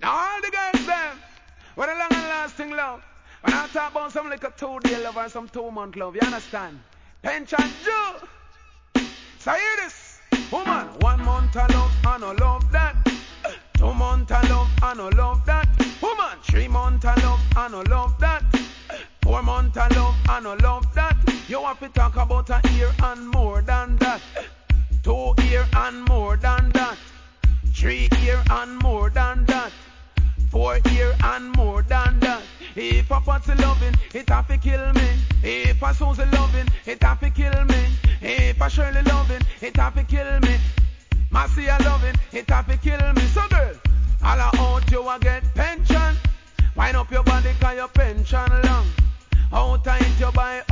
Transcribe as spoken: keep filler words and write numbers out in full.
Now all the girls them, with a long and lasting love. When I talk about some like a two-day love or some two-month love, you understand? Pension Joe. So hear this, woman. One month of love, I no love that. Two month of love, I no love that. Woman, three month of love, I no love that. Four month of love, I no love that. You have to talk about a year and more than that. Two year and more than that. Three year and more than that. Four year and more than that. If a party loving, it have to kill me. If a Susie loving, it have to kill me. If a Shirley loving, it have to kill me. Marcia loving, it have to kill me. So girl, all out you a get pension. Wind up your body cause your pension long. How tight you buy